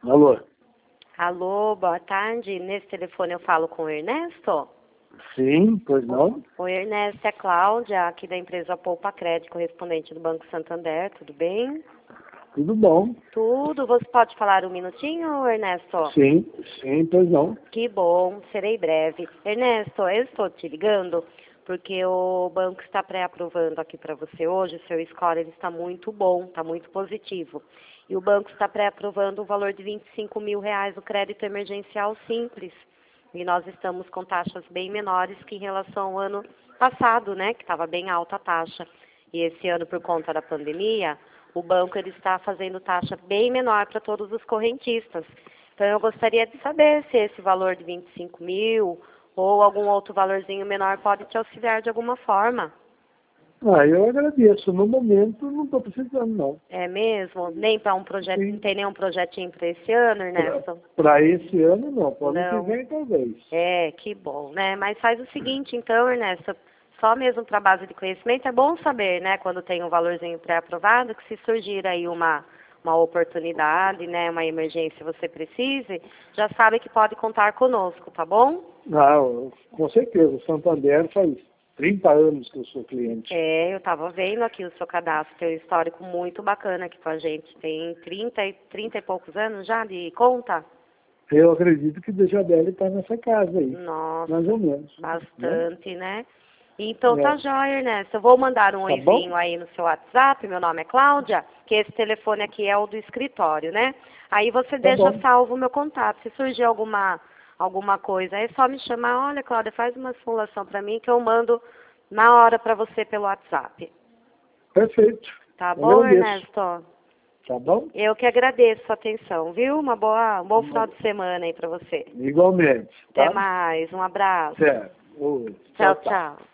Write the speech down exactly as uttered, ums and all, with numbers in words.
Alô? Alô, boa tarde. Nesse telefone eu falo com o Ernesto? Sim, pois não? Oi, Ernesto, é Cláudia, aqui da empresa Poupa Crédito, correspondente do Banco Santander, tudo bem? Tudo bom? Tudo. Você pode falar um minutinho, Ernesto? Sim, sim, pois não. Que bom, serei breve. Ernesto, eu estou te ligando porque o banco está pré-aprovando aqui para você hoje, o seu score ele está muito bom, está muito positivo. E o banco está pré-aprovando o valor de vinte e cinco mil reais o crédito emergencial simples. E nós estamos com taxas bem menores que em relação ao ano passado, né, que estava bem alta a taxa. E esse ano, por conta da pandemia, o banco ele está fazendo taxa bem menor para todos os correntistas. Então, eu gostaria de saber se esse valor de vinte e cinco mil ou algum outro valorzinho menor pode te auxiliar de alguma forma. Ah, eu agradeço. No momento, não estou precisando, não. É mesmo? Nem para um projeto, Sim. não tem nenhum projetinho para esse ano, Ernesto? Para esse ano, não. Para ano Não. que vem, talvez. É, que bom, né? Mas faz o seguinte, então, Ernesto, só mesmo para base de conhecimento, é bom saber, né, quando tem um valorzinho pré-aprovado, que se surgir aí uma, uma oportunidade, né, uma emergência você precise, já sabe que pode contar conosco, tá bom? Ah, com certeza. O Santander faz trinta anos que eu sou cliente. É, eu estava vendo aqui o seu cadastro, tem um histórico muito bacana aqui com a gente. Tem trinta, e- trinta e poucos anos já de conta? Eu acredito que o já deve estar nessa casa aí. Nossa, Mais ou menos. bastante, né? Então tá É. jóia, Ernesto. Eu vou mandar um Tá oizinho bom? aí no seu WhatsApp, meu nome é Cláudia, que esse telefone aqui é o do escritório, né? Aí você Tá deixa bom. salvo o meu contato. Se surgir alguma, alguma coisa, é só me chamar. Olha, Cláudia, faz uma simulação para mim que eu mando na hora para você pelo WhatsApp. Perfeito. Tá bom, Agradeço. Ernesto? Tá bom? Eu que agradeço a atenção, viu? Uma boa, um bom final de semana aí para você. Igualmente. Até Tá? mais, um abraço. Certo. Oi. Tchau, Tchau, tchau. tchau.